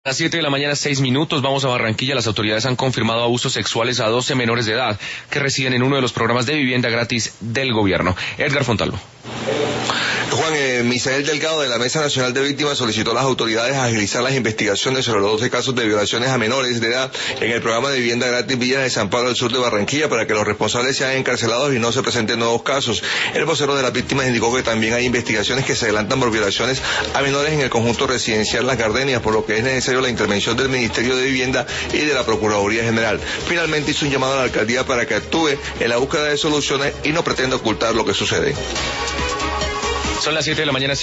A las 7 de la mañana, 6 minutos, vamos a Barranquilla. Las autoridades han confirmado abusos sexuales a 12 menores de edad que residen en uno de los programas de vivienda gratis del gobierno. Edgar Fontalvo. Juan, Misael Delgado de la Mesa Nacional de Víctimas solicitó a las autoridades agilizar las investigaciones sobre los 12 casos de violaciones a menores de edad en el programa de vivienda gratis Villas de San Pablo del Sur de Barranquilla para que los responsables sean encarcelados y no se presenten nuevos casos. El vocero de las víctimas indicó que también hay investigaciones que se adelantan por violaciones a menores en el conjunto residencial Las Gardenias, por lo que es necesario la intervención del Ministerio de Vivienda y de la Procuraduría General. Finalmente hizo un llamado a la alcaldía para que actúe en la búsqueda de soluciones y no pretenda ocultar lo que sucede. Son las 7 de la mañana.